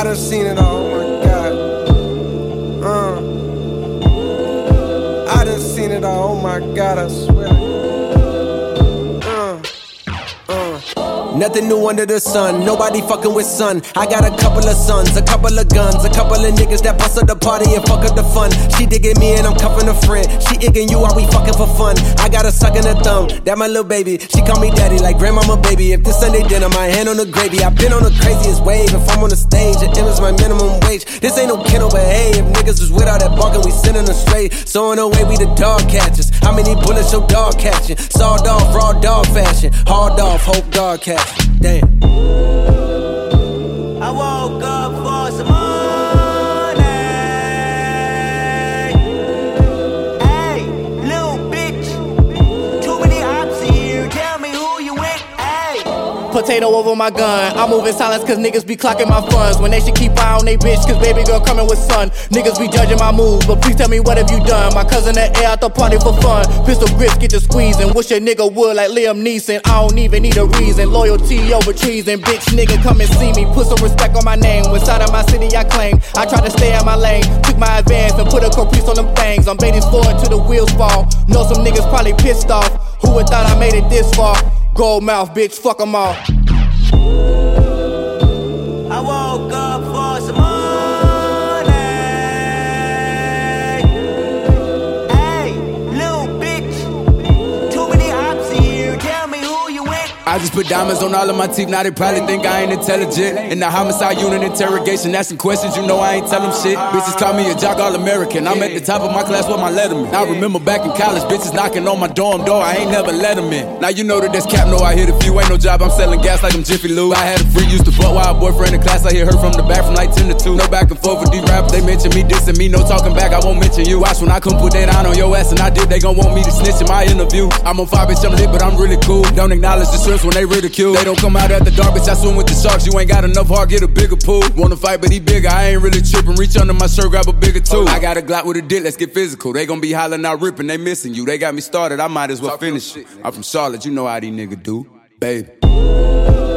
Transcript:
I done seen it all, oh my God. I done seen it all, oh my God, I swear. Nothing new under the sun, nobody fucking with sun. I got a couple of sons, a couple of guns, a couple of niggas that bust up the party and fuck up the fun. She digging me and I'm cuffing a friend. She igging you while we fucking for fun. I got her sucking her thumb, that my little baby. She call me daddy like grandmama baby. If this Sunday dinner, my hand on the gravy. I been on the craziest wave. If I'm on the stage, an M is my minimum wage. This ain't no kennel, but hey, if niggas was with all that barking, we sending them straight. So in a way, we the dog catchers. How many bullets your dog catching? Sawed off, raw dog fashion. Hard off, hope dog catching. Damn. I woke up for some money. Hey, little bitch. Too many ops here. Tell me who you with. Hey. Potato over my gun. I move in silence cause niggas be clocking my funds. When they should keep eye on they bitch cause baby girl coming with son. Niggas be judging my moves, but please tell me what have you done? My cousin at air at the party for fun. Pistol grips get to squeezing. Wish a nigga would like Liam Neeson. I don't even need a reason. Loyalty over treason. Bitch nigga come and see me. Put some respect on my name. Inside of my city I claim. I try to stay in my lane. Took my advance and put a caprice on them things. I'm baiting forward till the wheels fall. Know some niggas probably pissed off. Who would thought I made it this far? Gold mouth bitch, fuck them all. I woke up for some money. Hey, little bitch. Too many ops here. Tell me who you with. I just put diamonds on all of my teeth, now they probably think I ain't intelligent. In the homicide unit interrogation, asking questions, you know I ain't tell them shit. Bitches call me a jock all-American, I'm at the top of my class with my letterman. I remember back in college, bitches knocking on my dorm door, I ain't never let them in. Now you know that that's cap, no, I hit a few, ain't no job, I'm selling gas like I'm Jiffy Lube. I had a freak, used to fuck while a boyfriend in class, I hear her from the back from like 10 to 2. No back and forth with these rappers, they mention me, dissing me, no talking back, I won't mention you. Watch when I come put that down on your ass, and I did, they gon' want me to snitch in my interview. I'm on fire, bitch, I'm lit, but I'm really cool. Don't acknowledge the shrimps when they ridicule. They don't come out at the dark, bitch, I swim with the sharks. You ain't got enough heart, get a bigger pool. Wanna fight, but he bigger, I ain't really tripping. Reach under my shirt, grab a bigger tool. I got a Glock with a dick, let's get physical. They gon' be hollering out ripping, they missing you. They got me started, I might as well finish it. I'm from Charlotte, you know how these niggas do, baby.